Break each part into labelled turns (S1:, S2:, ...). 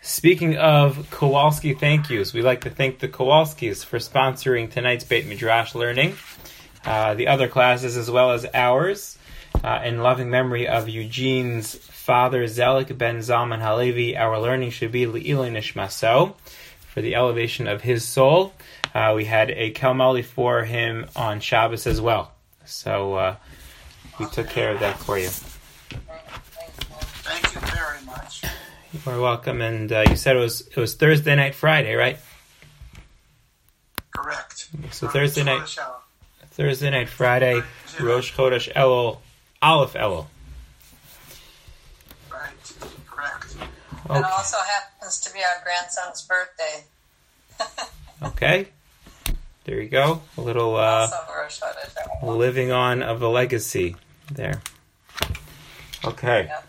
S1: Speaking of Kowalski thank yous, we'd like to thank the Kowalskis for sponsoring tonight's Beit Midrash learning, the other classes as well as ours, in loving memory of Eugene's father, Zelik ben Zalman Halevi. Our learning should be Le'iloi Nishmaso, for the elevation of his soul. We had a Kelmali for him on Shabbos as well. So we took care of that for you.
S2: Thank you very much.
S1: You're welcome. And you said it was Thursday night, Friday, right?
S2: Correct.
S1: So Thursday night, Friday, Rosh Chodesh Elul, Aleph Elul.
S2: Right. Correct.
S1: Okay.
S3: It also happens to be our grandson's birthday.
S1: Okay. There you go. A little living on of a legacy there. Okay.
S3: Yeah.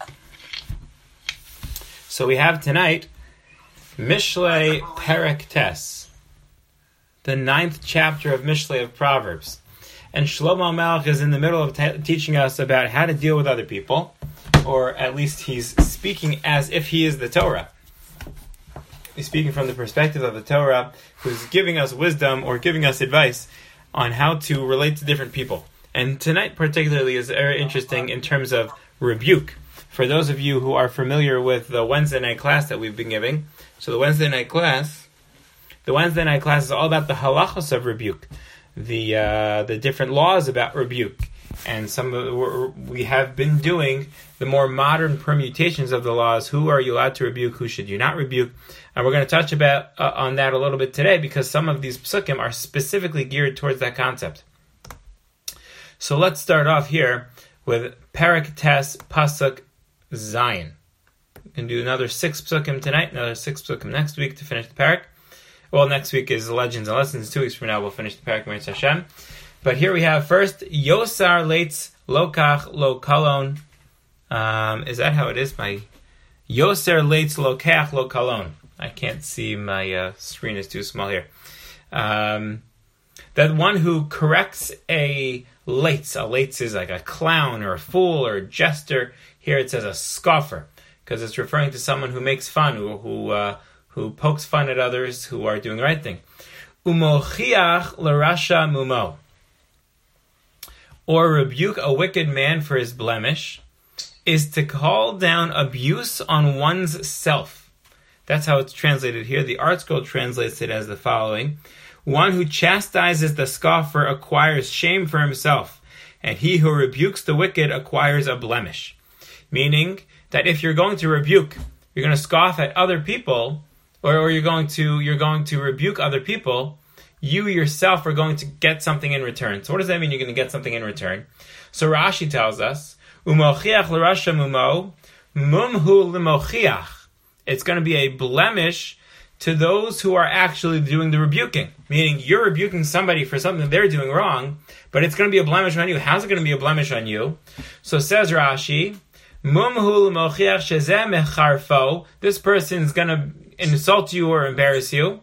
S1: So we have tonight Mishlei Perek Tes, the 9th chapter of Mishlei of Proverbs. And Shlomo Melech is in the middle of teaching us about how to deal with other people, or at least he's speaking as if he is the Torah. He's speaking from the perspective of the Torah, who's giving us wisdom or giving us advice on how to relate to different people. And tonight particularly is very interesting in terms of rebuke. For those of you who are familiar with the Wednesday night class that we've been giving, so the Wednesday night class is all about the halachos of rebuke, the different laws about rebuke, and we have been doing the more modern permutations of the laws. Who are you allowed to rebuke? Who should you not rebuke? And we're going to touch about on that a little bit today, because some of these psukim are specifically geared towards that concept. So let's start off here with Perek Tes Pasuk Zion. We can do another 6 psukim tonight, another 6 psukim next week to finish the parak. Well, next week is Legends and Lessons. 2 weeks from now we'll finish the parak, Meretz Hashem. But here we have first, Yosar Leitz Lokach Lo Kalon. Is that how it is? My Yoser Leitz Lokach Lo Kalon. I can't see, my screen is too small here. That one who corrects a Leitz is like a clown or a fool or a jester. Here it says a scoffer, because it's referring to someone who makes fun, who pokes fun at others who are doing the right thing. Umochiach l'rasha mumo, or rebuke a wicked man for his blemish, is to call down abuse on one's self. That's how it's translated here. The Art Scroll translates it as the following: one who chastises the scoffer acquires shame for himself, and he who rebukes the wicked acquires a blemish. Meaning that if you're going to rebuke, you're going to scoff at other people, or you're going to rebuke other people, you yourself are going to get something in return. So what does that mean, you're going to get something in return? So Rashi tells us, Umochiach l'rasha mumo, mumhu l'mochiach. It's going to be a blemish to those who are actually doing the rebuking. Meaning you're rebuking somebody for something they're doing wrong, but it's going to be a blemish on you. How's it going to be a blemish on you? So says Rashi, Mumhu l'mochiach shezeh mecharfo. This person's going to insult you or embarrass you.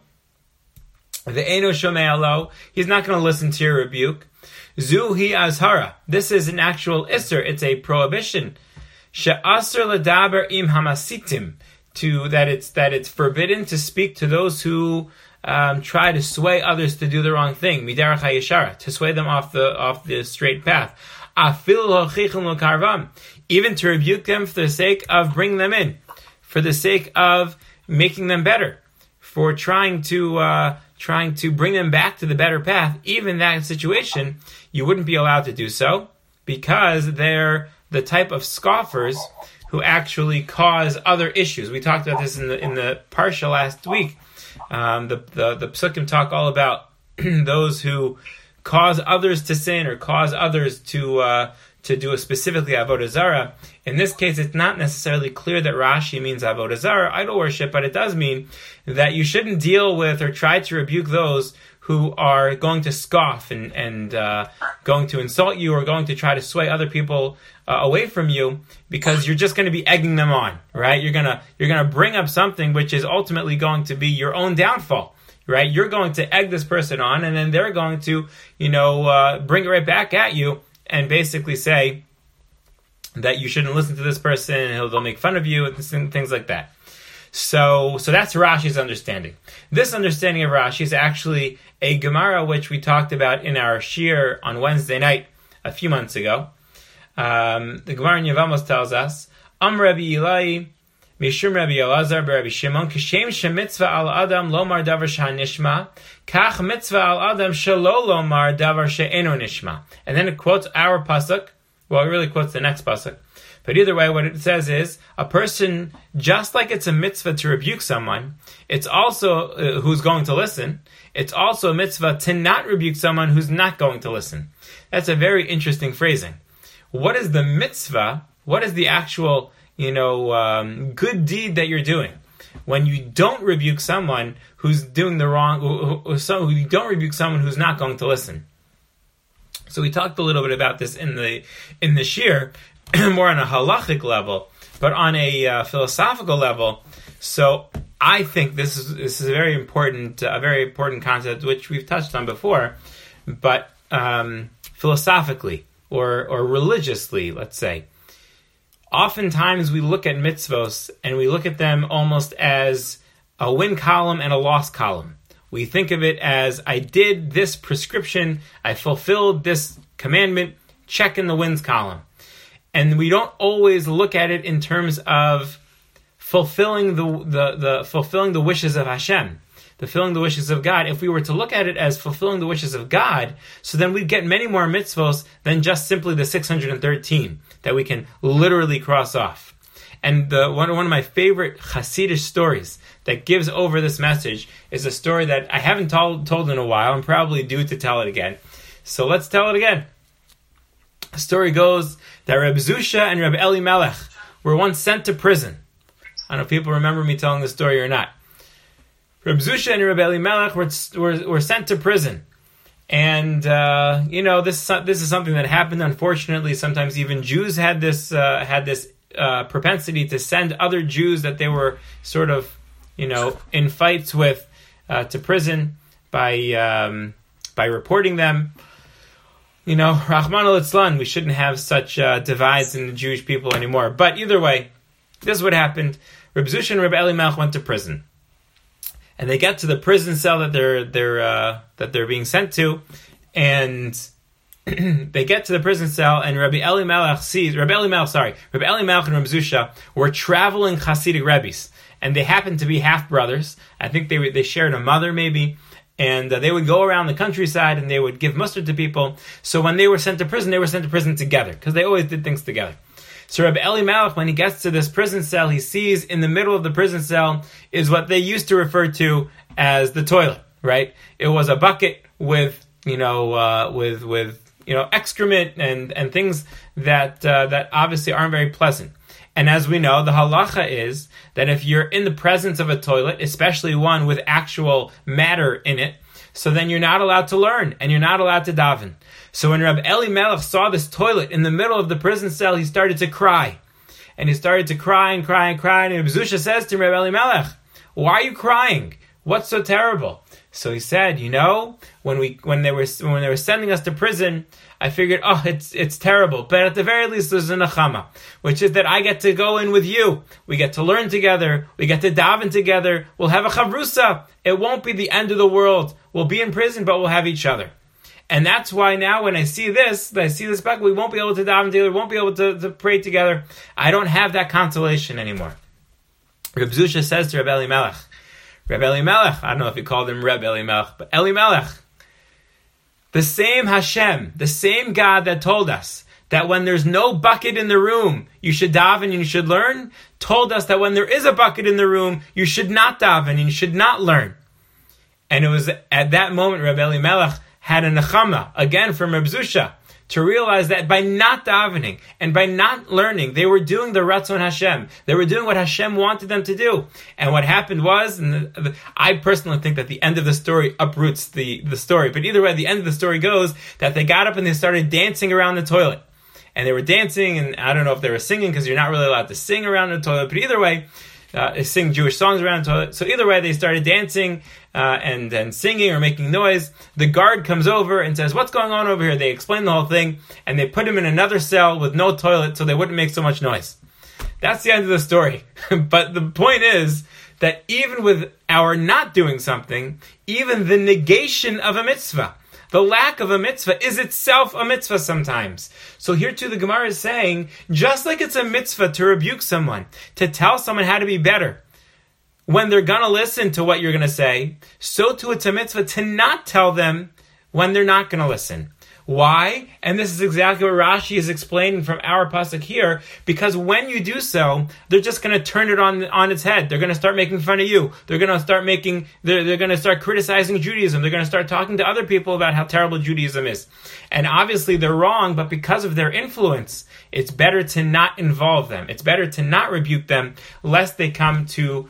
S1: Ve'eno shomei lo. He's not going to listen to your rebuke. Zuhi azhara. This is an actual isser. It's a prohibition. She'asr ledaber im hamasitim. That it's forbidden to speak to those who try to sway others to do the wrong thing. Midarach hayeshara, to sway them off the straight path. Afil lochichim lokarvam. Even to rebuke them for the sake of bringing them in, for the sake of making them better, for trying to bring them back to the better path. Even that situation, you wouldn't be allowed to do so, because they're the type of scoffers who actually cause other issues. We talked about this in the Parsha last week. The Psukim talk all about those who cause others to sin or cause others to do a specifically Avodah Zarah. In this case, it's not necessarily clear that Rashi means Avodah Zarah, idol worship, but it does mean that you shouldn't deal with or try to rebuke those who are going to scoff and going to insult you or going to try to sway other people away from you, because you're just going to be egging them on, right? You're gonna bring up something which is ultimately going to be your own downfall, right? You're going to egg this person on, and then they're going to, bring it right back at you and basically say that you shouldn't listen to this person, and they'll make fun of you and things like that. So that's Rashi's understanding. This understanding of Rashi is actually a Gemara which we talked about in our Shir on Wednesday night a few months ago. The Gemara in Yevamos tells us, Rabbi Eli, Mishum Rabbi Elazar, Rabbi Shimon, Kishem shemitzvah al Adam lomar davar she'nishma, kach mitzvah al Adam shelo lomar davar she'eno nishma. And then it quotes our pasuk. Well, it really quotes the next pasuk. But either way, what it says is, a person, just like it's a mitzvah to rebuke someone, it's also, who's going to listen, it's also a mitzvah to not rebuke someone who's not going to listen. That's a very interesting phrasing. What is the mitzvah? What is the actual, good deed that you're doing? When you don't rebuke someone who's doing the wrong, you don't rebuke someone who's not going to listen. So we talked a little bit about this in the shir, more on a halachic level, but on a philosophical level. So I think this is a very important concept which we've touched on before, but philosophically or religiously, let's say. Oftentimes we look at mitzvos and we look at them almost as a win column and a loss column. We think of it as, I did this prescription, I fulfilled this commandment, check in the wins column. And we don't always look at it in terms of fulfilling the wishes of Hashem, fulfilling the wishes of God. If we were to look at it as fulfilling the wishes of God, so then we'd get many more mitzvos than just simply the 613 that we can literally cross off. And one of my favorite Hasidic stories that gives over this message is a story that I haven't told in a while. I'm probably due to tell it again. So let's tell it again. The story goes that Reb Zusha and Reb Eli Melech were once sent to prison. I don't know if people remember me telling this story or not. Reb Zusha and Reb Eli Melech were sent to prison. And, this is something that happened, unfortunately. Sometimes even Jews had this propensity to send other Jews that they were sort of, in fights with, to prison by reporting them. Rahman al-Itzlan, we shouldn't have such divides in the Jewish people anymore. But either way, this is what happened. Reb Zusha and Reb Eli Melech went to prison, and they get to the prison cell that they're being sent to, and they get to the prison cell, and Reb Eli Melech and Reb Zusha were traveling Hasidic Rebbes, and they happened to be half brothers. I think they shared a mother, maybe. And they would go around the countryside and they would give mustard to people. So when they were sent to prison, they were sent to prison together because they always did things together. So Rabbi Eli Melech, when he gets to this prison cell, he sees in the middle of the prison cell is what they used to refer to as the toilet, right? It was a bucket with excrement and things that obviously aren't very pleasant. And as we know, the halacha is that if you're in the presence of a toilet, especially one with actual matter in it, so then you're not allowed to learn and you're not allowed to daven. So when Rabbi Eli Melech saw this toilet in the middle of the prison cell, he started to cry. And he started to cry and cry and cry. And Rabbi Zusha says to Rabbi Eli Melech, "Why are you crying? What's so terrible?" So he said, when they were sending us to prison, I figured, it's terrible. But at the very least, there's a nechama, which is that I get to go in with you. We get to learn together. We get to daven together. We'll have a chavrusa. It won't be the end of the world. We'll be in prison, but we'll have each other. And that's why now when I see this back, we won't be able to daven together. We won't be able to pray together. I don't have that consolation anymore. Reb Zusha says to Reb Eli Melech, Reb Eli Melech, I don't know if he called him Reb Eli Melech, but Eli Melech, the same Hashem, the same God that told us that when there's no bucket in the room, you should daven and you should learn, told us that when there is a bucket in the room, you should not daven and you should not learn. And it was at that moment Reb Eli Melech had a nechama, again from Reb Zusha, to realize that by not davening and by not learning, they were doing the Ratzon Hashem. They were doing what Hashem wanted them to do. And what happened was, I personally think that the end of the story uproots the story. But either way, the end of the story goes that they got up and they started dancing around the toilet. And they were dancing, and I don't know if they were singing because you're not really allowed to sing around the toilet. But either way, sing Jewish songs around the toilet. So either way, they started dancing and singing or making noise. The guard comes over and says, "What's going on over here?" They explain the whole thing, and they put him in another cell with no toilet so they wouldn't make so much noise. That's the end of the story. But the point is that even with our not doing something, even the negation of a mitzvah, the lack of a mitzvah is itself a mitzvah sometimes. So here too the Gemara is saying, just like it's a mitzvah to rebuke someone, to tell someone how to be better, when they're going to listen to what you're going to say, so too it's a mitzvah to not tell them when they're not going to listen. Why? And this is exactly what Rashi is explaining from our pasuk here, because when you do so, they're just going to turn it on its head. They're going to start making fun of you. They're going to start they're going to start criticizing Judaism. They're going to start talking to other people about how terrible Judaism is. And obviously they're wrong, but because of their influence, it's better to not involve them. It's better to not rebuke them, lest they come to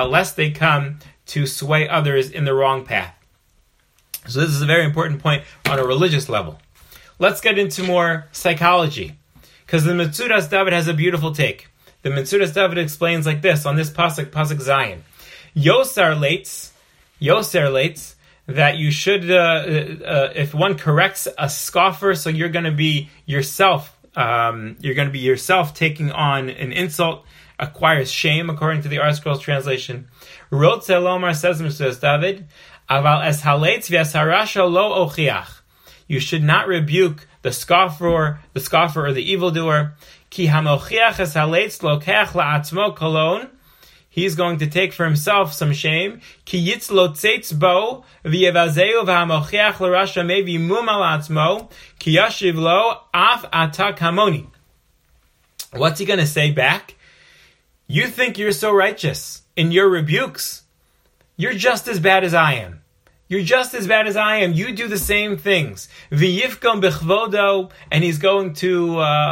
S1: sway others in the wrong path. So this is a very important point on a religious level. Let's get into more psychology, because the Metzudas David has a beautiful take. The Metzudas David explains like this on this pasuk Zion. Yoser lates that you should, if one corrects a scoffer, so you're going to be yourself taking on an insult, acquires shame, according to the ArtScrolls translation. Rotze Lomar, says Metzudas David, Aval es haletz v'es harasha lo ochiach. You should not rebuke the scoffer or the evildoer. Ki hamochiach es haletz lokech la'atzmo kolon. He's going to take for himself some shame. Ki yitz lo tzeitz bo v'yevazeu v'hamochiach l'rasha mevi mum al atzmo ki yashiv lo af atak hamoni. What's he going to say back? You think you're so righteous in your rebukes. You're just as bad as I am. You're just as bad as I am. You do the same things. V'yifkom b'chvodo, and he's going to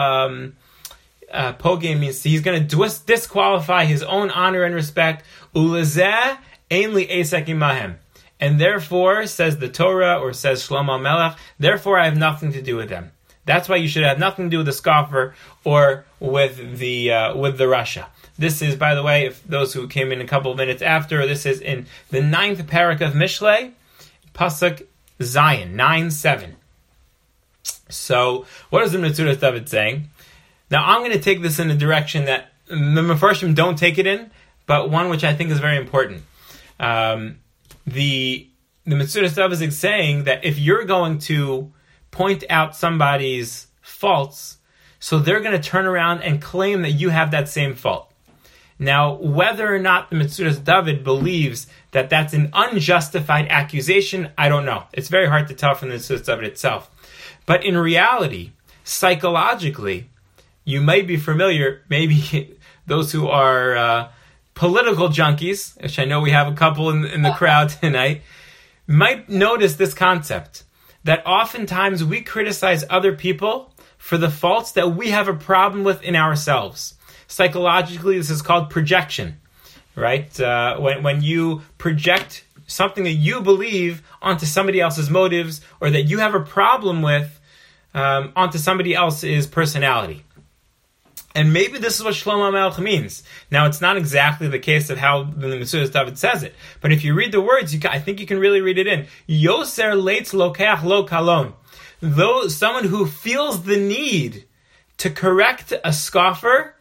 S1: pogim means he's going to disqualify his own honor and respect. Ulezeh ein li esek imahem, and therefore, says the Torah, or says Shlomo Melech, therefore I have nothing to do with them. That's why you should have nothing to do with the scoffer or with the Rasha. This is, by the way, if those who came in a couple of minutes after, this is in the 9th parak of Mishlei, pasuk Zion 9:7. So, what is the Metzudas David saying? Now, I'm going to take this in a direction that the Mefarshim don't take it in, but one which I think is very important. The Metzudas David is saying that if you're going to point out somebody's faults, so they're going to turn around and claim that you have that same fault. Now, whether or not the Metzudas David believes that that's an unjustified accusation, I don't know. It's very hard to tell from the Metzudas David itself. But in reality, psychologically, you may be familiar, maybe those who are political junkies, which I know we have a couple in the crowd tonight, might notice this concept, that oftentimes we criticize other people for the faults that we have a problem with in ourselves. Psychologically, this is called projection, right? When you project something that you believe onto somebody else's motives, or that you have a problem with onto somebody else's personality. And maybe this is what Shlomo Melech means. Now, it's not exactly the case of how the Metzudas David says it, but if you read the words, I think you can really read it in. Yoser leitz lokach lo kalon. Though someone who feels the need to correct a scoffer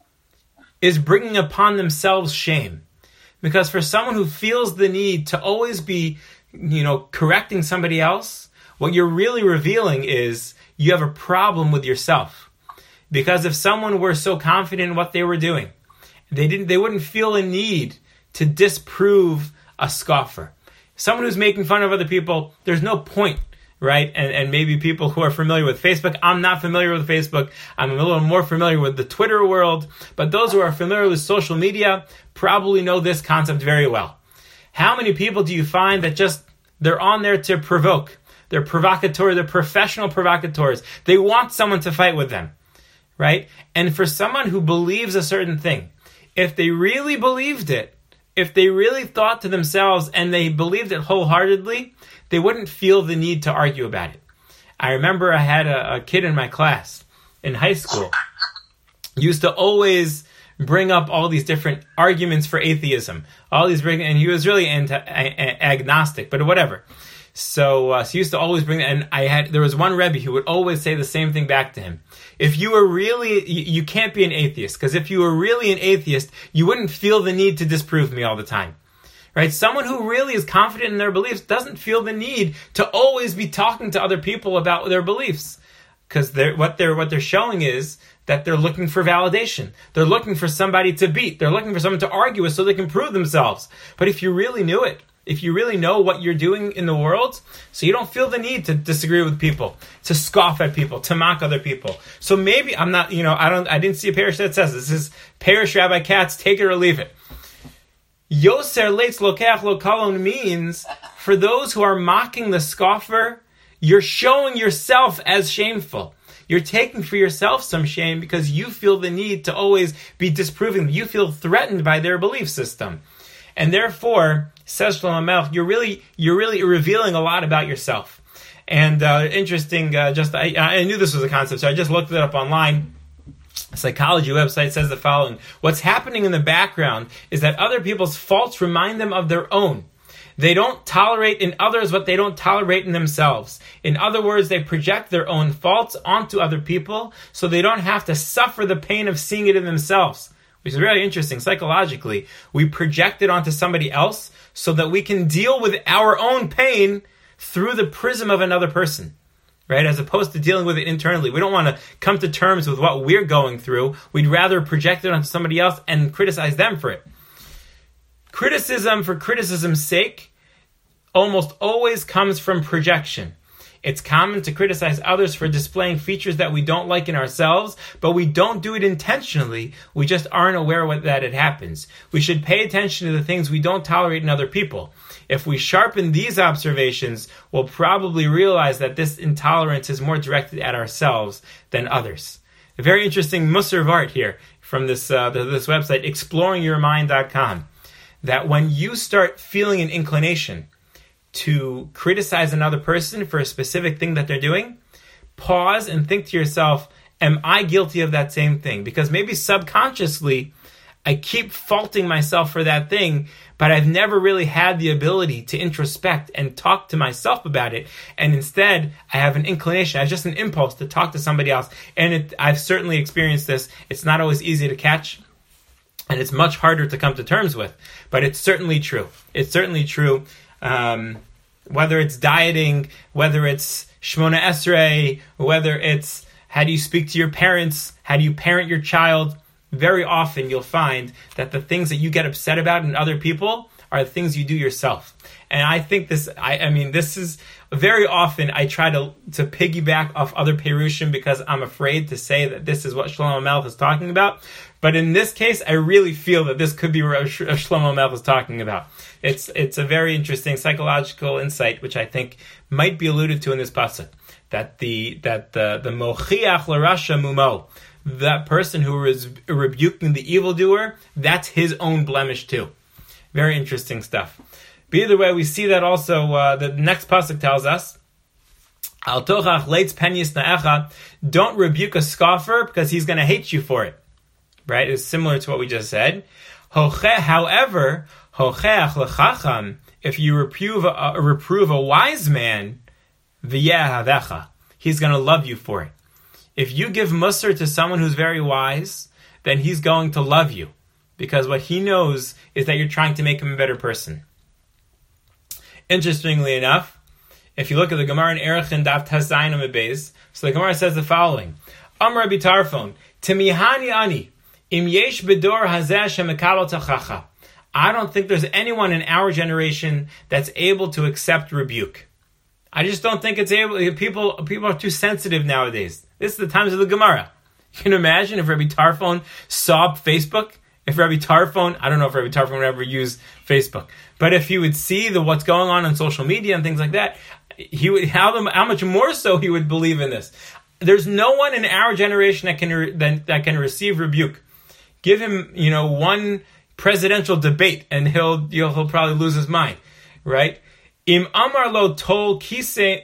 S1: is bringing upon themselves shame. Because for someone who feels the need to always be, correcting somebody else, what you're really revealing is you have a problem with yourself. Because if someone were so confident in what they were doing, they wouldn't feel a need to disprove a scoffer. Someone who's making fun of other people, there's no point, right? And maybe people who are familiar with Facebook, I'm not familiar with Facebook, I'm a little more familiar with the Twitter world, but those who are familiar with social media probably know this concept very well. How many people do you find that they're on there to provoke? They're provocateur, they're professional provocateurs. They want someone to fight with them, right? And for someone who believes a certain thing, if they really believed it, if they really thought to themselves and they believed it wholeheartedly, they wouldn't feel the need to argue about it. I remember I had a kid in my class in high school. Used to always bring up all these different arguments for atheism. And he was really agnostic, but whatever. So he used to always bring that, and there was one Rebbe who would always say the same thing back to him. If you were really, you can't be an atheist, because if you were really an atheist, you wouldn't feel the need to disprove me all the time. Right? Someone who really is confident in their beliefs doesn't feel the need to always be talking to other people about their beliefs. Because what they're showing is that they're looking for validation. They're looking for somebody to beat. They're looking for someone to argue with so they can prove themselves. But if you really knew it, if you really know what you're doing in the world, so you don't feel the need to disagree with people, to scoff at people, to mock other people. So maybe I'm not, I didn't see a parish that says this is Parish Rabbi Katz, take it or leave it. Yoser leitz lokach lo kalon means for those who are mocking the scoffer, you're showing yourself as shameful. You're taking for yourself some shame because you feel the need to always be disproving. You feel threatened by their belief system. And therefore, says Shlomo Melech, you're really revealing a lot about yourself. And interesting, I knew this was a concept, so I just looked it up online. A psychology website says the following: what's happening in the background is that other people's faults remind them of their own. They don't tolerate in others what they don't tolerate in themselves. In other words, they project their own faults onto other people so they don't have to suffer the pain of seeing it in themselves. Which is really interesting. Psychologically, we project it onto somebody else so that we can deal with our own pain through the prism of another person, right? As opposed to dealing with it internally. We don't want to come to terms with what we're going through. We'd rather project it onto somebody else and criticize them for it. Criticism for criticism's sake almost always comes from projection. It's common to criticize others for displaying features that we don't like in ourselves, but we don't do it intentionally. We just aren't aware that it happens. We should pay attention to the things we don't tolerate in other people. If we sharpen these observations, we'll probably realize that this intolerance is more directed at ourselves than others. A very interesting Musar of art here from this website, exploringyourmind.com, that when you start feeling an inclination to criticize another person for a specific thing that they're doing, pause and think to yourself, am I guilty of that same thing? Because maybe subconsciously, I keep faulting myself for that thing, but I've never really had the ability to introspect and talk to myself about it. And instead, I have an inclination, I have just an impulse to talk to somebody else. And I've certainly experienced this. It's not always easy to catch, and it's much harder to come to terms with. But it's certainly true. It's certainly true. Whether it's dieting, whether it's Shmona Esrei, whether it's how do you speak to your parents, how do you parent your child, very often you'll find that the things that you get upset about in other people are the things you do yourself. And I think this is very often I try to piggyback off other Perushim because I'm afraid to say that this is what Shlomo Melech is talking about. But in this case, I really feel that this could be what Shlomo Melech is talking about. It's a very interesting psychological insight, which I think might be alluded to in this pasuk, that the mochiach l'rasha mumo, that person who is rebuking the evildoer, that's his own blemish too. Very interesting stuff. But either way, we see that also the next pasuk tells us, Al tochach leitz penyis na'echa, don't rebuke a scoffer because he's going to hate you for it. Right? It's similar to what we just said. However, hocheach lechacham, if you reprove a wise man, v'yehavecha, he's going to love you for it. If you give musar to someone who's very wise, then he's going to love you, because what he knows is that you're trying to make him a better person. Interestingly enough, if you look at the Gemara in Erechin Daf Tazayin Amud Beis, so the Gemara says the following: Amar Rabbi Tarfon, Timihani ani, im yesh bedor hazeh shemekabel tachacha. I don't think there's anyone in our generation that's able to accept rebuke. I just don't think it's able. People are too sensitive nowadays. This is the times of the Gemara. You can imagine if Rabbi Tarfon saw Facebook. If Rabbi Tarfon, I don't know if Rabbi Tarfon would ever use Facebook, but if he would see what's going on social media and things like that, he would how much more so he would believe in this. There's no one in our generation that can receive rebuke. Give him, one presidential debate, and he'll probably lose his mind, right? Im amar lo tol kise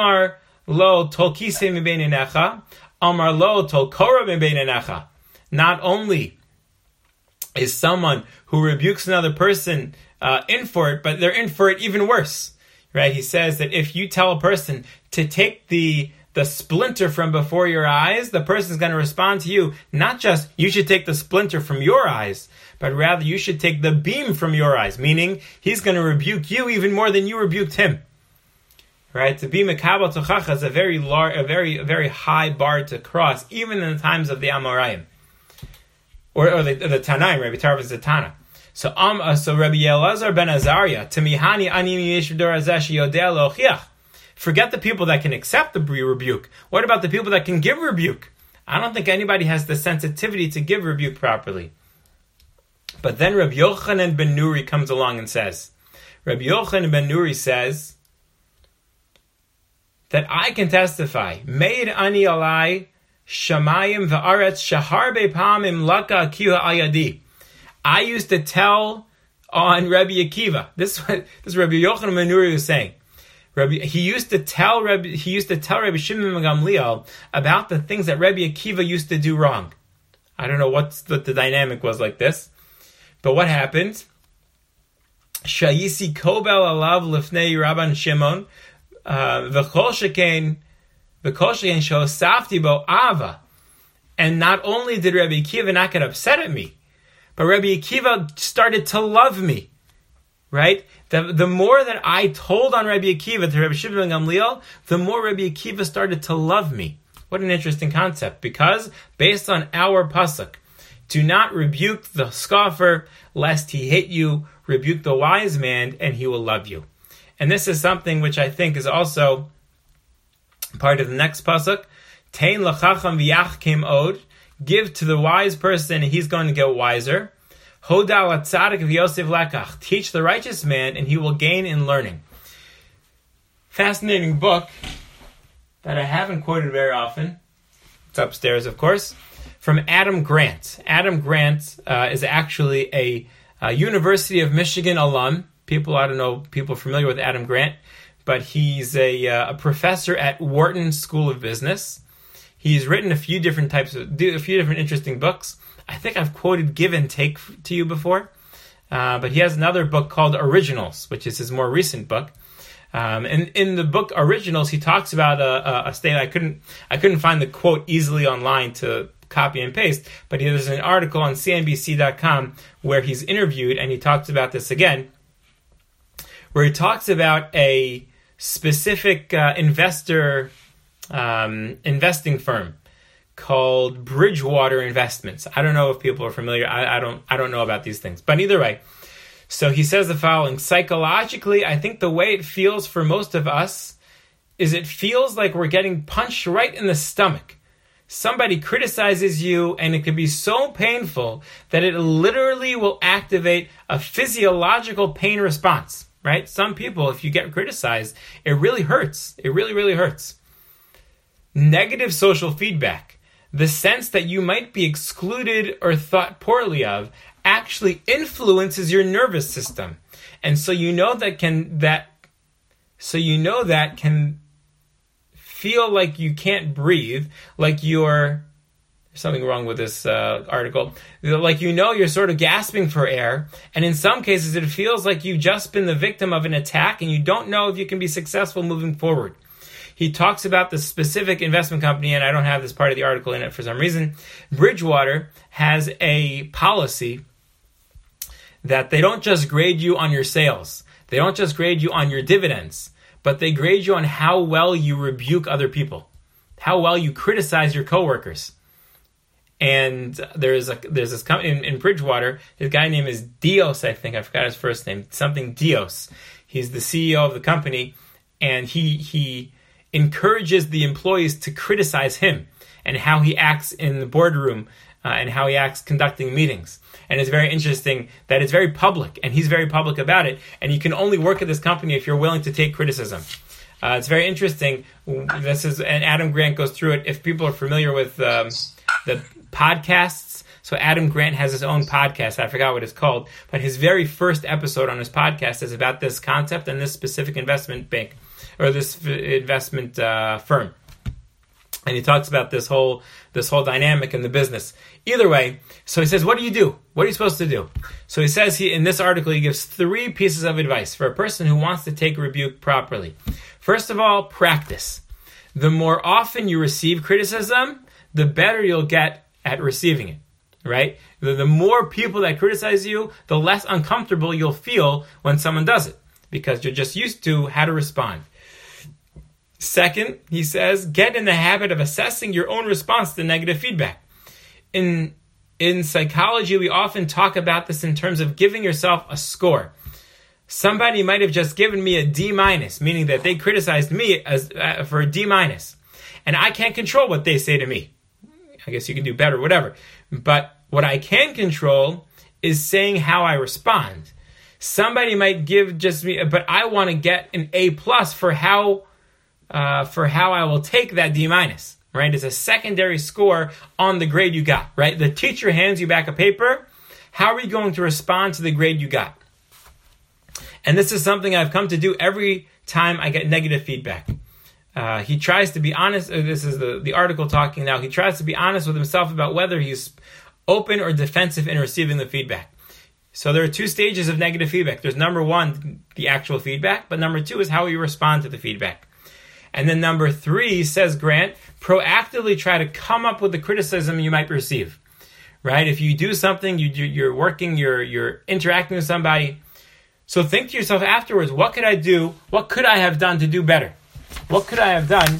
S1: mibeinecha, amar lo tol kora mibeinecha. Not only is someone who rebukes another person in for it, but they're in for it even worse, right? He says that if you tell a person to take the splinter from before your eyes, the person's going to respond to you, not just, you should take the splinter from your eyes, but rather you should take the beam from your eyes, meaning he's going to rebuke you even more than you rebuked him. Right? To be Mekabel Tochacha is a very high bar to cross, even in the times of the Amoraim. Or the Tanaim, Rabbi Tarfon is the Tana. So Rabbi Elazar ben Azariah, Tamihani ani miyeshvdor azesh yodeh lochiach. Forget the people that can accept the rebuke. What about the people that can give rebuke? I don't think anybody has the sensitivity to give rebuke properly. But then Rabbi Yochanan ben Nuri comes along and says, Rabbi Yochanan ben Nuri says that I can testify, Meid ani alai shamayim va'aretz shaharbe pamim laka akiva ayadi. I used to tell on Rabbi Akiva. This Rabbi Yochanan ben Nuri was saying. He used to tell Rabbi Shimon ben Gamliel about the things that Rabbi Akiva used to do wrong. I don't know what the dynamic was like this, but what happened? Shayisi kobel alav lifnei Rabban Shimon v'kol shekain shosafti bo ava. And not only did Rabbi Akiva not get upset at me, but Rabbi Akiva started to love me. Right? The more that I told on Rabbi Akiva to Rabbi Shimon ben Gamliel, the more Rabbi Akiva started to love me. What an interesting concept. Because, based on our pasuk, do not rebuke the scoffer, lest he hate you. Rebuke the wise man, and he will love you. And this is something which I think is also part of the next pasuk. Tein l'chacham v'yachkim od. Give to the wise person, and he's going to get wiser. Hodal atzadik v'yosef lekach. Teach the righteous man, and he will gain in learning. Fascinating book that I haven't quoted very often. It's upstairs, of course. From Adam Grant. Adam Grant is actually a University of Michigan alum. I don't know people familiar with Adam Grant, but he's a professor at Wharton School of Business. He's written a few different interesting books. I think I've quoted Give and Take to you before, but he has another book called Originals, which is his more recent book. And in the book Originals, he talks about a state. I couldn't find the quote easily online to copy and paste, but there's an article on CNBC.com where he's interviewed, and he talks about this again, where he talks about a specific investing firm called Bridgewater Investments. I don't know if people are familiar. I don't know about these things. But either way, so he says the following: psychologically, I think the way it feels for most of us is it feels like we're getting punched right in the stomach. Somebody criticizes you, and it can be so painful that it literally will activate a physiological pain response, right? Some people, if you get criticized, it really hurts. It really, really hurts. Negative social feedback. The sense that you might be excluded or thought poorly of actually influences your nervous system. And so you know that can feel like you can't breathe, like there's something wrong with this article, like you're sort of gasping for air, and in some cases it feels like you've just been the victim of an attack and you don't know if you can be successful moving forward. He talks about the specific investment company, and I don't have this part of the article in it for some reason. Bridgewater has a policy that they don't just grade you on your sales. They don't just grade you on your dividends, but they grade you on how well you rebuke other people, how well you criticize your coworkers. And there's this company in Bridgewater. His guy name is Dios, I think. I forgot his first name. Something Dios. He's the CEO of the company, and he encourages the employees to criticize him and how he acts in the boardroom and how he acts conducting meetings. And it's very interesting that it's very public, and he's very public about it. And you can only work at this company if you're willing to take criticism. It's very interesting. And Adam Grant goes through it. If people are familiar with the podcasts, so Adam Grant has his own podcast. I forgot what it's called, but his very first episode on his podcast is about this concept and this specific investment bank, or this investment firm. And he talks about this whole dynamic in the business. Either way, so he says, what do you do? What are you supposed to do? So he says in this article, he gives 3 pieces of advice for a person who wants to take rebuke properly. First of all, practice. The more often you receive criticism, the better you'll get at receiving it, right? The more people that criticize you, the less uncomfortable you'll feel when someone does it, because you're just used to how to respond. Second, he says, get in the habit of assessing your own response to negative feedback. In psychology, we often talk about this in terms of giving yourself a score. Somebody might have just given me a D-, meaning that they criticized me for a D-, and I can't control what they say to me. I guess you can do better, whatever. But what I can control is saying how I respond. Somebody might give just me, but I want to get an A+ for how I will take that D-, right? It's a secondary score on the grade you got, right? The teacher hands you back a paper. How are you going to respond to the grade you got? And this is something I've come to do every time I get negative feedback. He tries to be honest. This is the article talking now. He tries to be honest with himself about whether he's open or defensive in receiving the feedback. So there are 2 stages of negative feedback. There's number 1, the actual feedback, but number 2 is how you respond to the feedback. And then number 3, says Grant, proactively try to come up with the criticism you might receive, right? If you do something, you're working, you're interacting with somebody. So think to yourself afterwards, what could I do? What could I have done to do better? What could I have done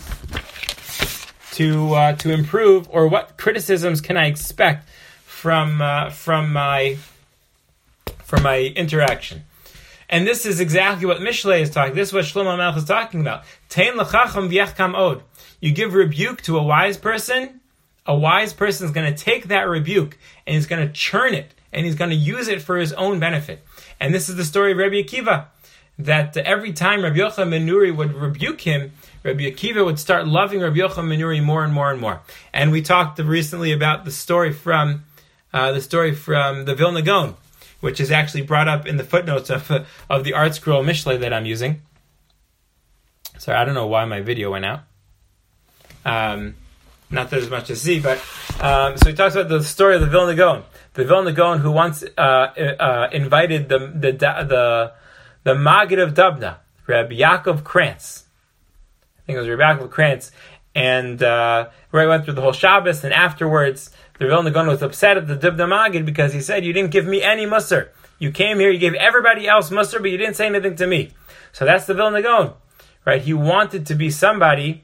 S1: to improve, or what criticisms can I expect from my interaction? And this is exactly what Mishlei is talking. This is what Shlomo Melech is talking about. Tein l'chacham v'yechkam od. You give rebuke to a wise person. A wise person is going to take that rebuke and he's going to churn it and he's going to use it for his own benefit. And this is the story of Rabbi Akiva, that every time Rabbi Yochanan ben Nuri would rebuke him, Rabbi Akiva would start loving Rabbi Yochanan ben Nuri more and more and more. And we talked recently about the story from the Vilna Gaon, which is actually brought up in the footnotes of the Art Scroll Mishlei that I'm using. Sorry, I don't know why my video went out. Not that there's much to see, but so he talks about the story of the Vilna Gaon. The Vilna Gaon who once invited the Maggid of Dubna, Rabbi Yaakov Krantz. I think it was Rabbi Yaakov Krantz, and went through the whole Shabbos, and afterwards the Vilna Gaon was upset at the Dubna Maggid because he said, you didn't give me any musar. You came here, you gave everybody else musar, but you didn't say anything to me. So that's the Vilna Gaon, right? He wanted to be somebody.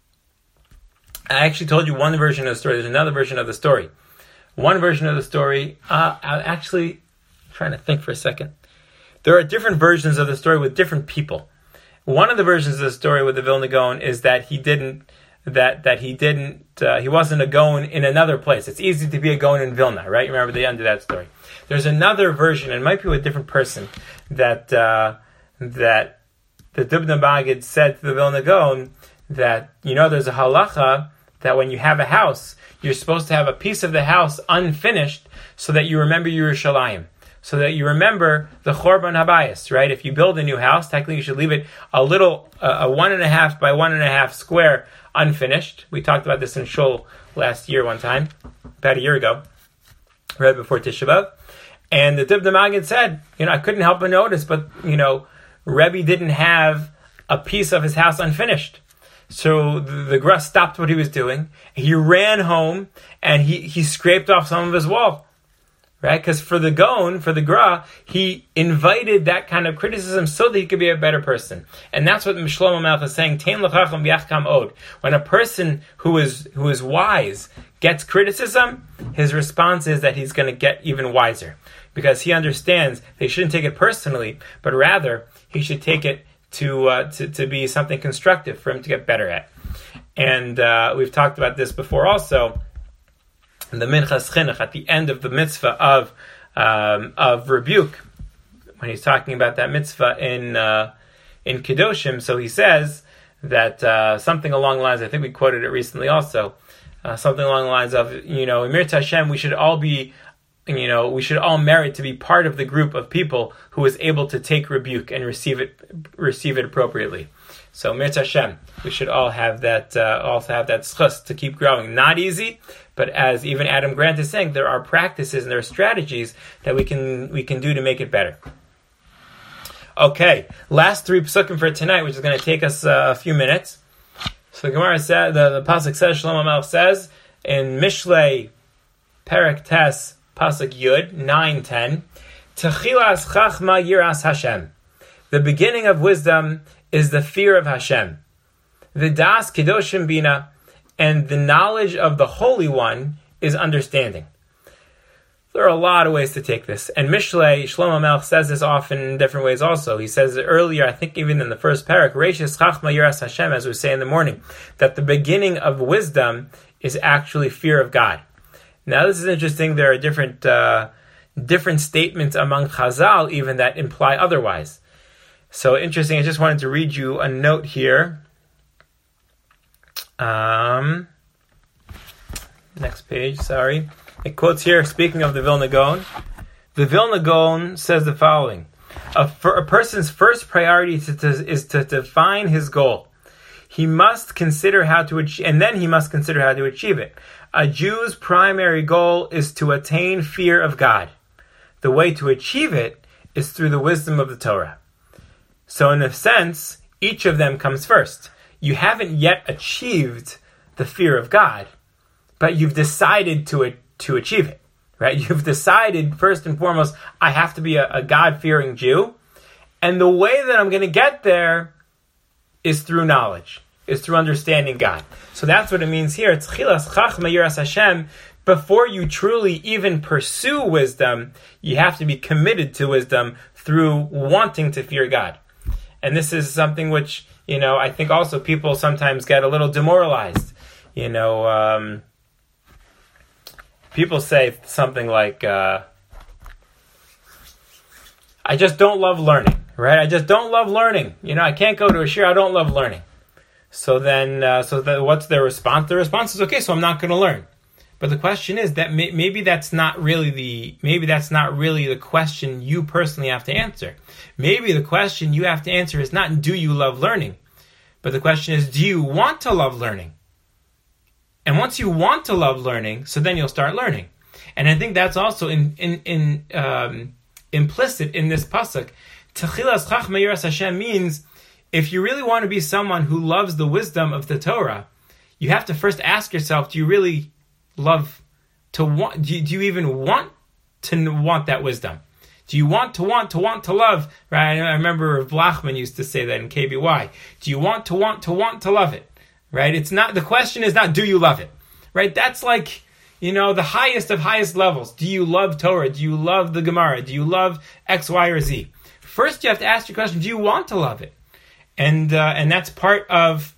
S1: I actually told you one version of the story. There's another version of the story. One version of the story, I'm actually trying to think for a second. There are different versions of the story with different people. One of the versions of the story with the Vilna Gaon is that he wasn't a Gaon in another place. It's easy to be a Gaon in Vilna, right? You remember the end of that story. There's another version, and it might be with a different person, that the Dubna Maggid said to the Vilna Gaon that, there's a halacha that when you have a house, you're supposed to have a piece of the house unfinished so that you remember Yerushalayim, so that you remember the Chorban Habayis, right? If you build a new house, technically you should leave it a 1.5 by 1.5 square unfinished. We talked about this in Shul last year one time, about a year ago, right before Tisha B'Av. And the Dubna Maggid said, I couldn't help but notice, but, Rebbe didn't have a piece of his house unfinished. So the Gra stopped what he was doing. He ran home and he scraped off some of his wall, right? Because for the Gra, he invited that kind of criticism so that he could be a better person. And that's what Shlomo Melech is saying. Tein l'chacham v'yachkam od. When a person who is wise gets criticism, his response is that he's going to get even wiser, because he understands that he shouldn't take it personally, but rather he should take it to be something constructive for him to get better at. And we've talked about this before also. The Minchas Chinuch, at the end of the mitzvah of rebuke, when he's talking about that mitzvah in Kedoshim, so he says that something along the lines, I think we quoted it recently also, something along the lines of, Emir Hashem, we should all merit to be part of the group of people who is able to take rebuke and receive it appropriately. So Mirz Hashem, we should all have that, also have that schus to keep growing. Not easy, but as even Adam Grant is saying, there are practices and there are strategies that we can do to make it better. Okay, last 3 psukim for tonight, which is going to take us a few minutes. So the Gemara said, the pasuk says, Shlomo Melech says in Mishlei Perek Tes pasuk Yud 9:10, Techilas Chachma Yiras Hashem. The beginning of wisdom is the fear of Hashem. V'das Kedoshim Bina, and the knowledge of the Holy One is understanding. There are a lot of ways to take this. And Mishlei, Shlomo Melech says this often in different ways also. He says it earlier, I think even in the first parak, Reishis Chachma Yiras Hashem, as we say in the morning, that the beginning of wisdom is actually fear of God. Now this is interesting. There are different statements among Chazal even that imply otherwise. So interesting. I just wanted to read you a note here. Next page, sorry. It quotes here, speaking of the Vilna Gaon. The Vilna Gaon says the following. A person's first priority is to define his goal. He must consider how to achieve, and then he must consider how to achieve it. A Jew's primary goal is to attain fear of God. The way to achieve it is through the wisdom of the Torah. So in a sense, each of them comes first. You haven't yet achieved the fear of God, but you've decided to achieve it, right? You've decided, first and foremost, I have to be a God-fearing Jew, and the way that I'm going to get there is through knowledge, is through understanding God. So that's what it means here. It's Chilas Chachma Yiras Hashem. Before you truly even pursue wisdom, you have to be committed to wisdom through wanting to fear God. And this is something which, I think also people sometimes get a little demoralized. People say something like, I just don't love learning, right? I just don't love learning. I can't go to a shir, I don't love learning. So then what's their response? Their response is, okay, so I'm not going to learn. But the question is that maybe that's not really the question you personally have to answer. Maybe the question you have to answer is not, do you love learning? But the question is, do you want to love learning? And once you want to love learning, so then you'll start learning. And I think that's also implicit in this pasuk. Techilas Chachma Yiras Hashem means if you really want to be someone who loves the wisdom of the Torah, you have to first ask yourself, do you really love to want? Do you even want to want that wisdom? Do you want to love? Right? I remember Rav Blachman used to say that in KBY. Do you want to love it? Right? It's not, the question is not, do you love it? Right? That's like, the highest of highest levels. Do you love Torah? Do you love the Gemara? Do you love X, Y, or Z? First, you have to ask your question, do you want to love it? And that's part of,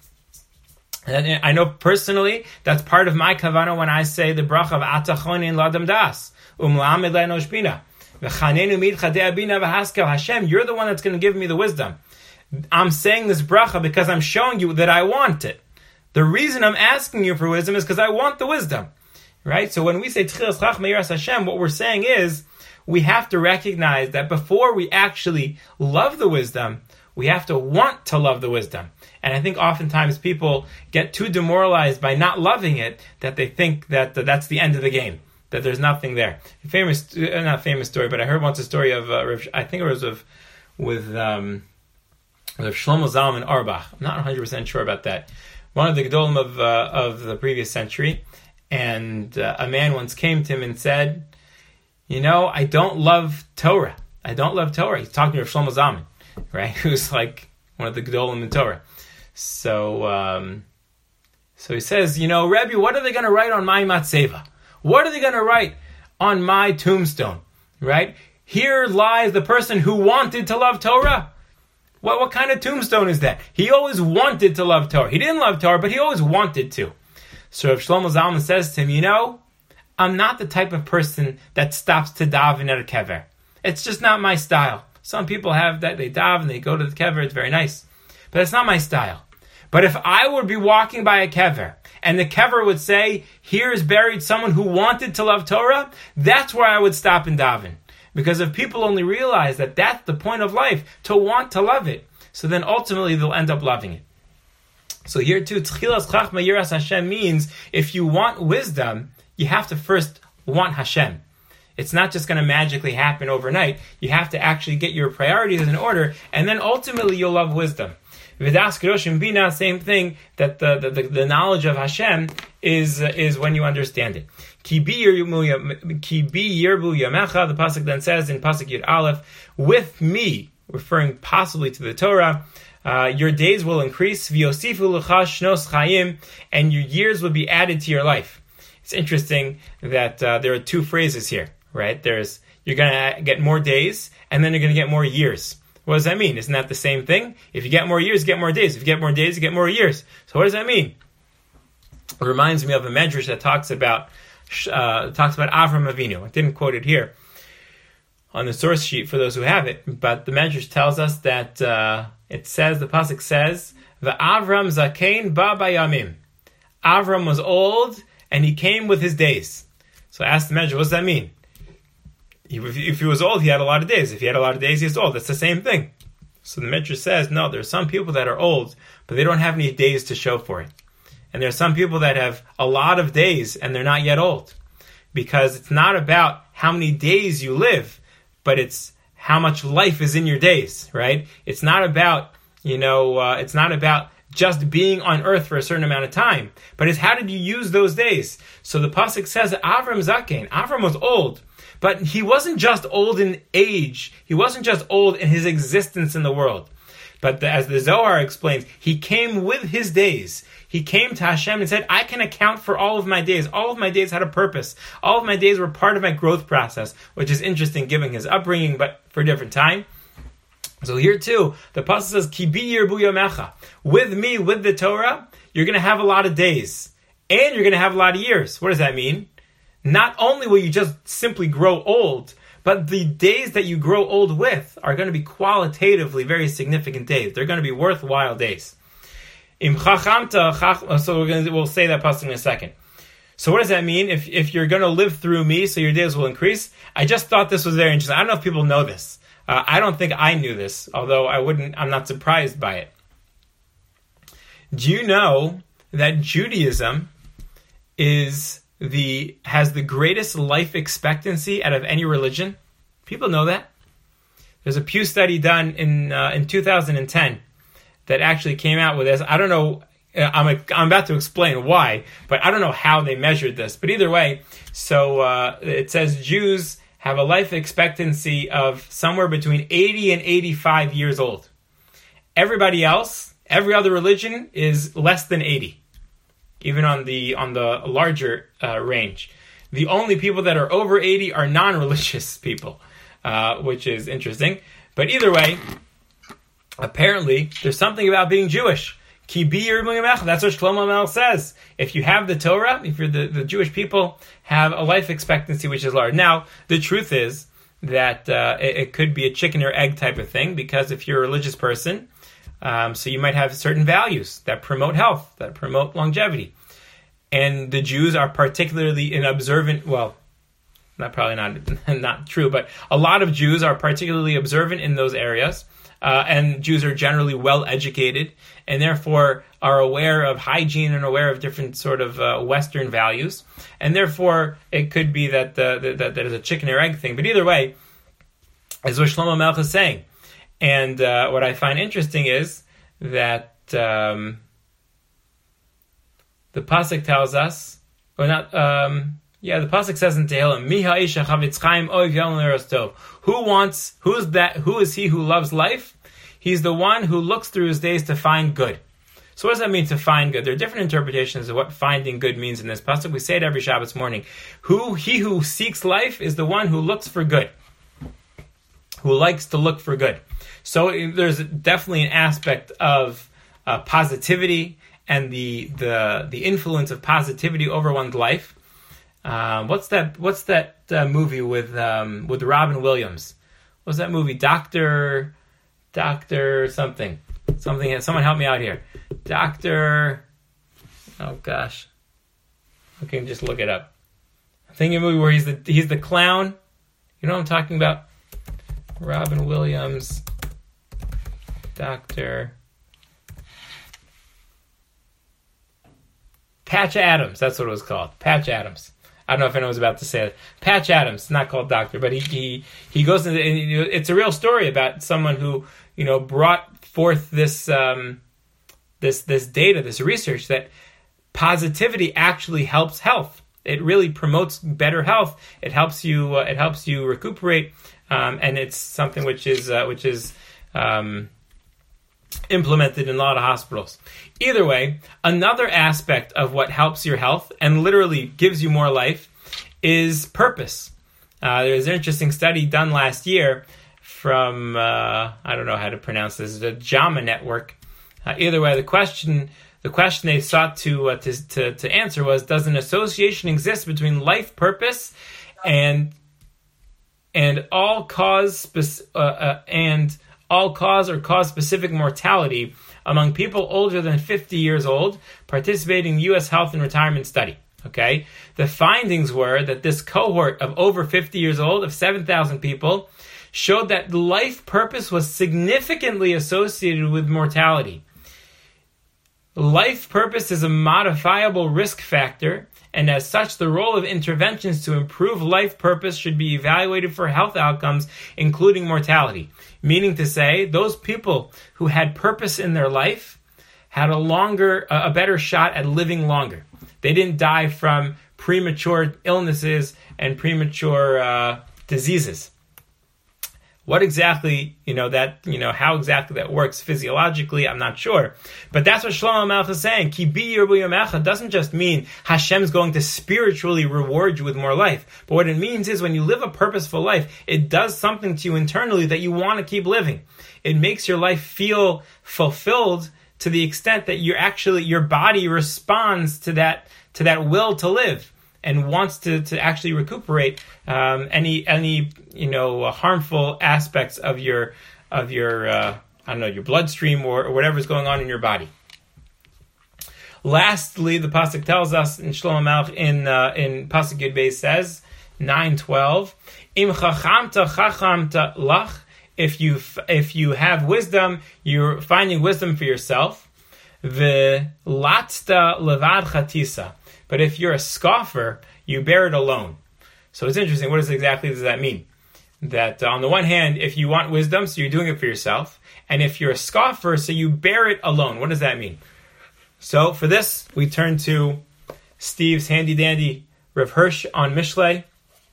S1: I know personally, that's part of my kavanah when I say the bracha of Atachonin Ladam Das, Umlamed Le'enosh Bina, V'chanenu Midchadei Bina V'haskel. Hashem, you're the one that's going to give me the wisdom. I'm saying this bracha because I'm showing you that I want it. The reason I'm asking you for wisdom is because I want the wisdom, right? So when we say Tchilas Chachma Yiras Hashem, what we're saying is we have to recognize that before we actually love the wisdom, we have to want to love the wisdom. And I think oftentimes people get too demoralized by not loving it that they think that that's the end of the game, that there's nothing there. Not famous story, but I heard once a story of I think it was with Shlomo Zalman Auerbach. I'm not 100% sure about that. One of the Gedolim of the previous century, and a man once came to him and said, I don't love Torah. I don't love Torah. He's talking to Shlomo Zalman, right? Who's like one of the Gedolim in Torah. So he says, Rebbe, what are they going to write on my matzeva? What are they going to write on my tombstone? Right? Here lies the person who wanted to love Torah. What kind of tombstone is that? He always wanted to love Torah. He didn't love Torah, but he always wanted to. So if Shlomo Zalman says to him, I'm not the type of person that stops to daven at a kever. It's just not my style. Some people have that. They daven, they go to the kever. It's very nice. But it's not my style. But if I would be walking by a kever, and the kever would say, here is buried someone who wanted to love Torah, that's where I would stop and daven. Because if people only realize that that's the point of life, to want to love it, so then ultimately they'll end up loving it. So here too, Tchilas Chachma Yiras Hashem means if you want wisdom, you have to first want Hashem. It's not just going to magically happen overnight. You have to actually get your priorities in order, and then ultimately you'll love wisdom. Vidas Kedoshim Bina, same thing, that the knowledge of Hashem is when you understand it. Ki bi yirbu yamecha, the pasuk then says in pasuk Yud Aleph, with me, referring possibly to the Torah, your days will increase, v'yosifu l'cha shnos chayim, and your years will be added to your life. It's interesting that there are two phrases here, right? You're going to get more days, and then you're going to get more years. What does that mean? Isn't that the same thing? If you get more years, you get more days. If you get more days, you get more years. So what does that mean? It reminds me of a medrash that talks about Avram Avinu. I didn't quote it here on the source sheet for those who have it, but the medrash tells us that the pasuk says, "V'Avram zakein ba bayamim." Avram was old, and he came with his days. So I asked the medrash, what does that mean? If he was old, he had a lot of days. If he had a lot of days, he was old. That's the same thing. So the medrash says, no, there are some people that are old, but they don't have any days to show for it. And there are some people that have a lot of days, and they're not yet old. Because it's not about how many days you live, but it's how much life is in your days, right? It's not about, it's not about just being on earth for a certain amount of time, but it's how did you use those days? So the pasuk says that Avram Zakein, Avram was old, but he wasn't just old in age. He wasn't just old in his existence in the world. But as the Zohar explains, he came with his days. He came to Hashem and said, I can account for all of my days. All of my days had a purpose. All of my days were part of my growth process, which is interesting given his upbringing, but for a different time. So here too, the pasuk says, Ki bi yirbu yamecha. With me, with the Torah, you're going to have a lot of days. And you're going to have a lot of years. What does that mean? Not only will you just simply grow old, but the days that you grow old with are going to be qualitatively very significant days. They're going to be worthwhile days. Im chachamta, so we'll say that pasuk in a second. So what does that mean? If you're going to live through me, so your days will increase. I just thought this was very interesting. I don't know if people know this. I don't think I knew this, although I'm not surprised by it. Do you know that Judaism has the greatest life expectancy out of any religion? People know that. There's a Pew study done in 2010 that actually came out with this. I don't know. I'm about to explain why, but I don't know how they measured this. But either way, so it says Jews have a life expectancy of somewhere between 80 and 85 years old. Everybody else, every other religion, is less than 80. Even on the larger range. The only people that are over 80 are non-religious people, which is interesting. But either way, apparently, there's something about being Jewish. Ki bi yirbu yamecha. That's what Shlomo Melech says. If you have the Torah, if you're the Jewish people, have a life expectancy which is large. Now, the truth is that it could be a chicken or egg type of thing, because if you're a religious person, so you might have certain values that promote health, that promote longevity. And the Jews are particularly observant, well, probably not true, but a lot of Jews are particularly observant in those areas. And Jews are generally well educated and therefore are aware of hygiene and aware of different sort of Western values. And therefore, it could be that that is a chicken or egg thing. But either way, is what Shlomo Melech is saying. And what I find interesting is that the pasuk tells us, or not, the pasuk says in Tehillim, Miha isha chavetz chaim oiv yom leros tov. Who is he who loves life? He's the one who looks through his days to find good. So what does that mean, to find good? There are different interpretations of what finding good means in this pasuk. We say it every Shabbos morning. He who seeks life is the one who looks for good, who likes to look for good. So there's definitely an aspect of positivity and the influence of positivity over one's life. What's that movie with Robin Williams? What's that movie? Doctor something. Someone help me out here. Oh gosh, I can just look it up. I'm thinking of a movie where he's the clown. You know what I'm talking about? Robin Williams. Dr. Patch Adams, that's what it was called. Patch Adams. I don't know if anyone was about to say it. Patch Adams, not called doctor, but he goes into, it's a real story about someone who, brought forth this this data, this research that positivity actually helps health. It really promotes better health. It helps you recuperate, and it's something which is implemented in a lot of hospitals. Either way, another aspect of what helps your health and literally gives you more life is purpose. There's an interesting study done last year from, I don't know how to pronounce this, the JAMA network. Either way, the question they sought to answer was: does an association exist between life purpose and all cause or cause specific mortality among people older than 50 years old participating in the U.S. Health and Retirement Study? Okay, the findings were that this cohort of over 50 years old, of 7,000 people, showed that life purpose was significantly associated with mortality. Life purpose is a modifiable risk factor, and as such, the role of interventions to improve life purpose should be evaluated for health outcomes, including mortality. Meaning to say, those people who had purpose in their life had a better shot at living longer. They didn't die from premature illnesses and premature diseases. What exactly, how exactly that works physiologically, I'm not sure. But that's what Shlomo Melech is saying. Ki bi yirbu yamecha doesn't just mean Hashem's going to spiritually reward you with more life. But what it means is when you live a purposeful life, it does something to you internally that you want to keep living. It makes your life feel fulfilled to the extent that your body responds to that will to live and wants to actually recuperate any harmful aspects of your your bloodstream or whatever's going on in your body. Lastly, the pasuk tells us in Shlomo Melech in pasuk Yud Beis says 9:12, Im chachamta chachamta lach. If you have wisdom, you're finding wisdom for yourself. V'latzta levad chatisa. But if you're a scoffer, you bear it alone. So it's interesting. What exactly does that mean? That on the one hand, if you want wisdom, so you're doing it for yourself. And if you're a scoffer, so you bear it alone. What does that mean? So for this, we turn to Steve's handy dandy Rav Hirsch on Mishlei.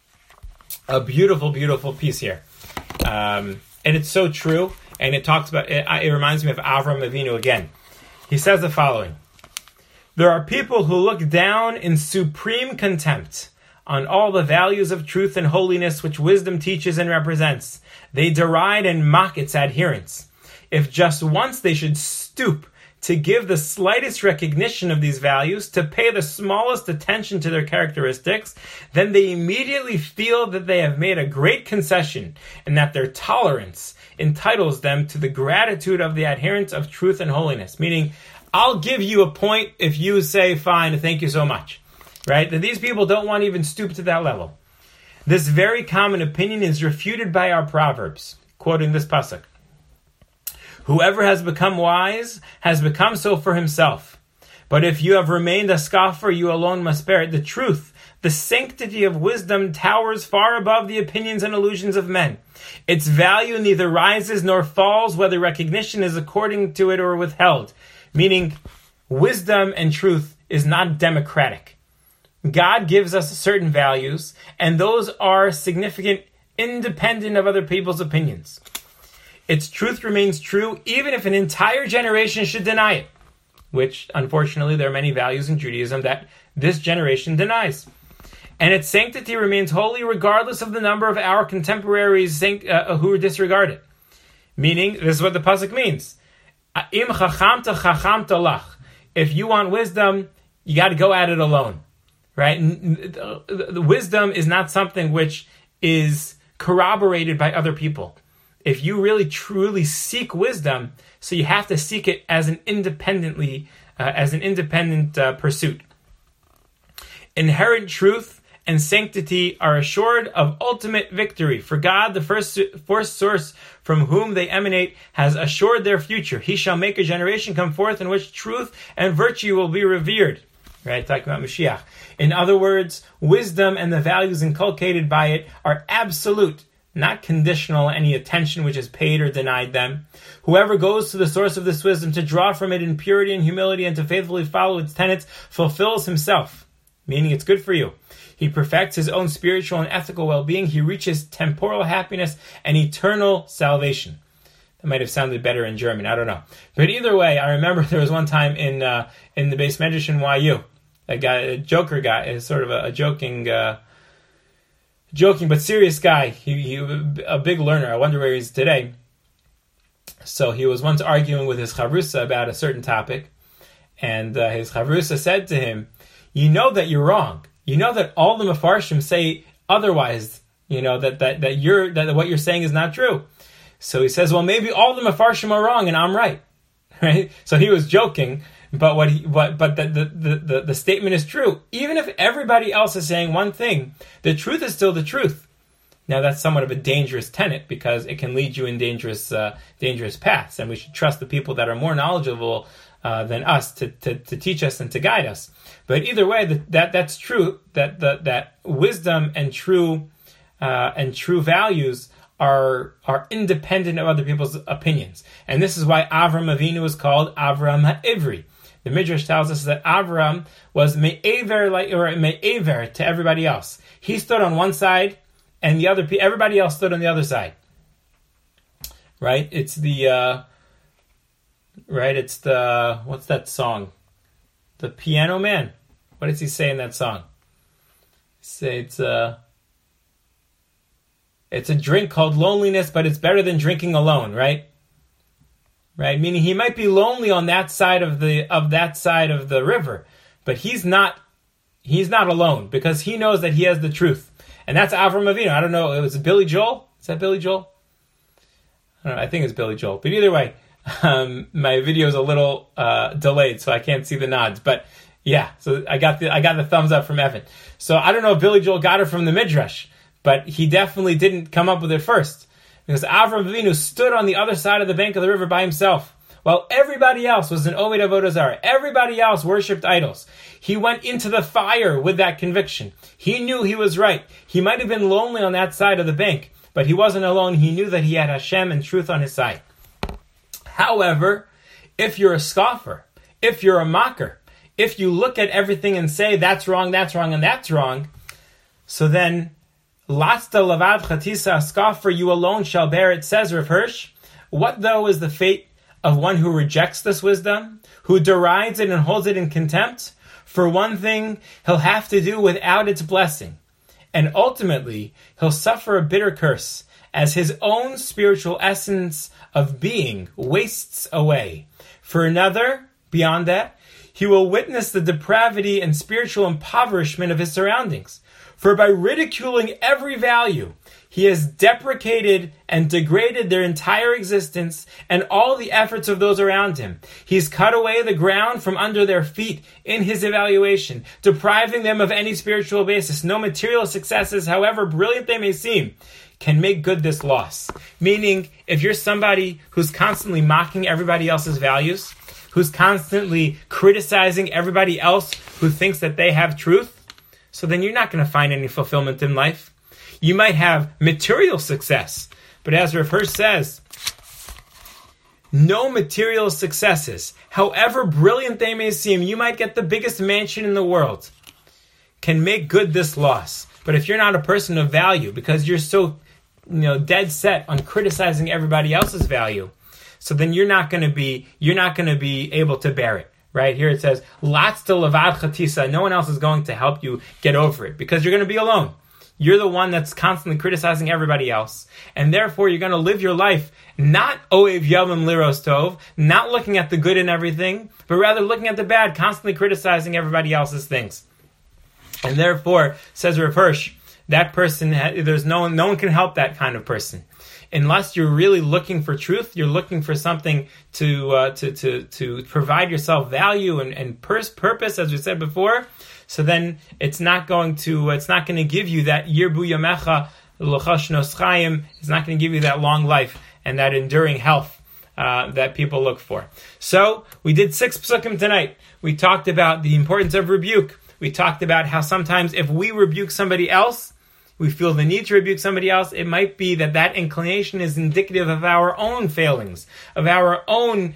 S1: A beautiful, beautiful piece here. And it's so true. And it talks about, it reminds me of Avram Avinu again. He says the following: there are people who look down in supreme contempt on all the values of truth and holiness which wisdom teaches and represents. They deride and mock its adherents. If just once they should stoop to give the slightest recognition of these values, to pay the smallest attention to their characteristics, then they immediately feel that they have made a great concession and that their tolerance entitles them to the gratitude of the adherents of truth and holiness. Meaning, I'll give you a point if you say, fine, thank you so much. Right? That these people don't want to even stoop to that level. This very common opinion is refuted by our Proverbs, quoting this pasuk. Whoever has become wise has become so for himself. But if you have remained a scoffer, you alone must bear it. The truth, the sanctity of wisdom towers far above the opinions and illusions of men. Its value neither rises nor falls, whether recognition is according to it or withheld. Meaning, wisdom and truth is not democratic. God gives us certain values, and those are significant, independent of other people's opinions. Its truth remains true, even if an entire generation should deny it, which, unfortunately, there are many values in Judaism that this generation denies. And its sanctity remains holy regardless of the number of our contemporaries who disregard it. Meaning, this is what the pasuk means. Im chachamta chachamta lach. If you want wisdom, you got to go at it alone. Right? The wisdom is not something which is corroborated by other people. If you really truly seek wisdom, so you have to seek it as an independent pursuit. Inherent truth and sanctity are assured of ultimate victory. For God, the first source from whom they emanate, has assured their future. He shall make a generation come forth in which truth and virtue will be revered. Right, talking about Mashiach. In other words, wisdom and the values inculcated by it are absolute, not conditional on any attention which is paid or denied them. Whoever goes to the source of this wisdom to draw from it in purity and humility and to faithfully follow its tenets fulfills himself, meaning it's good for you. He perfects his own spiritual and ethical well-being. He reaches temporal happiness and eternal salvation. That might have sounded better in German. I don't know. But either way, I remember there was one time in the Beis Medrash in YU, a joker guy, is sort of a joking but serious guy. He a big learner. I wonder where he is today. So he was once arguing with his chavrusa about a certain topic, and his chavrusa said to him, "You know that you're wrong. You know that all the Mefarshim say otherwise. You know that what you're saying is not true." So he says, "Well, maybe all the Mefarshim are wrong and I'm right." Right? So he was joking, but the statement is true. Even if everybody else is saying one thing, the truth is still the truth. Now that's somewhat of a dangerous tenet because it can lead you in dangerous paths, and we should trust the people that are more knowledgeable than us to teach us and to guide us. But either way, that's true. That wisdom and true values are independent of other people's opinions, and this is why Avram Avinu is called Avram HaIvri. The Midrash tells us that Avram was me'aver to everybody else. He stood on one side, and everybody else stood on the other side. Right? It's the what's that song? The Piano Man. What does he say in that song? Say it's a drink called loneliness, but it's better than drinking alone, right? Right? Meaning he might be lonely on that side of the river, but he's not alone because he knows that he has the truth. And that's Avram Avinu. I don't know, it was Billy Joel? Is that Billy Joel? I don't know, I think it's Billy Joel. But either way, my video is a little delayed, so I can't see the nods. But yeah, so I got the thumbs up from Evan. So I don't know if Billy Joel got it from the Midrash, but he definitely didn't come up with it first. Because Avram Avinu stood on the other side of the bank of the river by himself, while everybody else was an Omed Avodah Zarah. Everybody else worshipped idols. He went into the fire with that conviction. He knew he was right. He might have been lonely on that side of the bank, but he wasn't alone. He knew that he had Hashem and truth on his side. However, if you're a scoffer, if you're a mocker, if you look at everything and say, that's wrong, and that's wrong, so then Latsta lavad chatisa, scoffer, you alone shall bear it, says Rav Hirsch. What though is the fate of one who rejects this wisdom, who derides it and holds it in contempt? For one thing, he'll have to do without its blessing, and ultimately he'll suffer a bitter curse, as his own spiritual essence of being wastes away. For another, beyond that, he will witness the depravity and spiritual impoverishment of his surroundings. For by ridiculing every value, he has deprecated and degraded their entire existence and all the efforts of those around him. He's cut away the ground from under their feet in his evaluation, depriving them of any spiritual basis. No material successes, however brilliant they may seem, can make good this loss. Meaning, if you're somebody who's constantly mocking everybody else's values, who's constantly criticizing everybody else who thinks that they have truth, so then you're not going to find any fulfillment in life. You might have material success, but as Rav Hirsch says, no material successes, however brilliant they may seem, you might get the biggest mansion in the world, can make good this loss. But if you're not a person of value, because you're so dead set on criticizing everybody else's value, so then you're not going to be able to bear it. Right here it says, Latsta levad chatisa, no one else is going to help you get over it, because you're going to be alone. You're the one that's constantly criticizing everybody else. And therefore, you're going to live your life not oev yomim liros tov, not looking at the good in everything, but rather looking at the bad, constantly criticizing everybody else's things. And therefore, says Rav Hirsch, that person, no one can help that kind of person. unless you're really looking for truth, you're looking for something to provide yourself value and purpose, as we said before. So then it's not going to give you that yirbu yamecha l'chashnos chayim. It's not going to give you that long life and that enduring health that people look for. So we did 6 psukim tonight. We talked about the importance of rebuke. We talked about how sometimes if we rebuke somebody else, we feel the need to rebuke somebody else, it might be that inclination is indicative of our own failings, of our own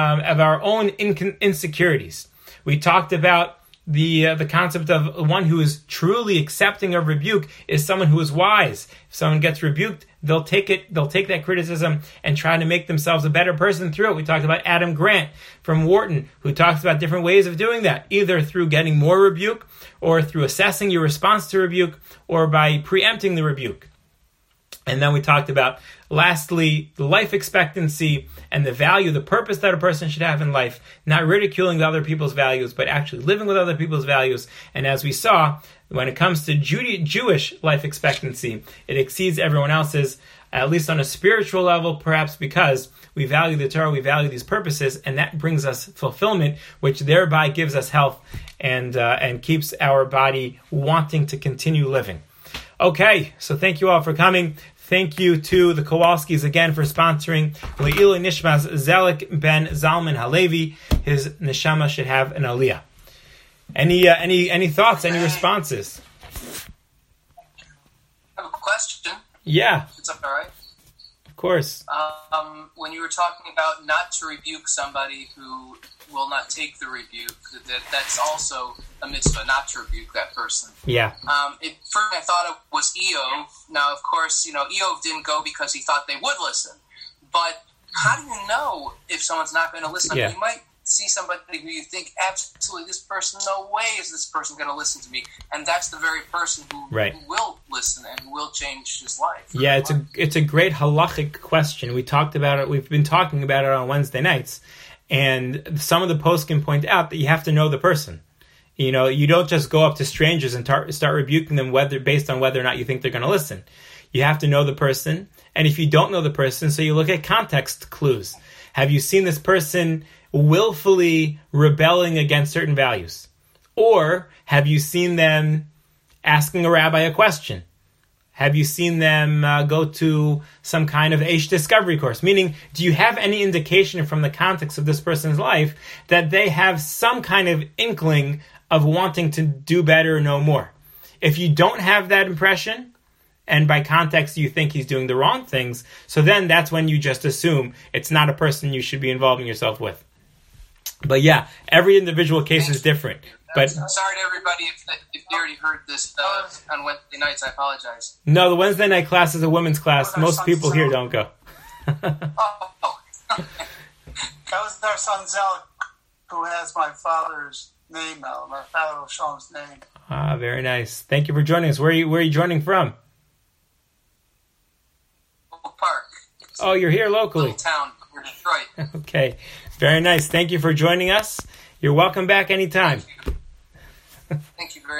S1: insecurities. We talked about the concept of one who is truly accepting of rebuke is someone who is wise. If someone gets rebuked, they'll take that criticism and try to make themselves a better person through it. We talked about Adam Grant from Wharton, who talks about different ways of doing that, either through getting more rebuke, or through assessing your response to rebuke, or by preempting the rebuke. And then we talked about, lastly, the life expectancy and the value, the purpose that a person should have in life, not ridiculing other people's values, but actually living with other people's values. And as we saw, when it comes to Jewish life expectancy, it exceeds everyone else's, at least on a spiritual level, perhaps because we value the Torah, we value these purposes, and that brings us fulfillment, which thereby gives us health and keeps our body wanting to continue living. Okay, so thank you all for coming. Thank you to the Kowalskis again for sponsoring. Le'ilui Nishmas Zelik ben Zalman Halevi. His neshama should have an aliyah. Any thoughts? Any responses?
S2: I have a question.
S1: Yeah.
S2: It's all right.
S1: Of course.
S2: When you were talking about not to rebuke somebody who will not take the rebuke, that's also a mitzvah, not to rebuke that person.
S1: Yeah.
S2: First I thought it was Eov. Now, of course, Eov didn't go because he thought they would listen. But how do you know if someone's not going to listen?
S1: Yeah.
S2: You might see somebody who you think, absolutely, this person, no way is this person going to listen to me. And that's the very person who will listen and who will change his life.
S1: Yeah, it's a great halachic question. We talked about it. We've been talking about it on Wednesday nights. And some of the posts can point out that you have to know the person. You don't just go up to strangers and start rebuking them based on whether or not you think they're going to listen. You have to know the person. And if you don't know the person, so you look at context clues. Have you seen this person willfully rebelling against certain values? Or have you seen them asking a rabbi a question? Have you seen them go to some kind of Aish discovery course? Meaning, do you have any indication from the context of this person's life that they have some kind of inkling of wanting to do better or know more? If you don't have that impression, and by context you think he's doing the wrong things, so then that's when you just assume it's not a person you should be involving yourself with. But yeah, every individual case is different. But
S2: I'm sorry to everybody if you already heard this on Wednesday nights. I apologize.
S1: No, the Wednesday night class is a women's class. Most people here don't go.
S2: Oh.
S4: That was our son Zelik, who has my father's name now, my father Shalom's name.
S1: Ah, very nice. Thank you for joining us. Where are you joining from?
S2: Oak Park.
S1: Oh, you're here locally.
S2: Little town near Detroit.
S1: Okay, very nice. Thank you for joining us. You're welcome back anytime.
S2: Thank you very much.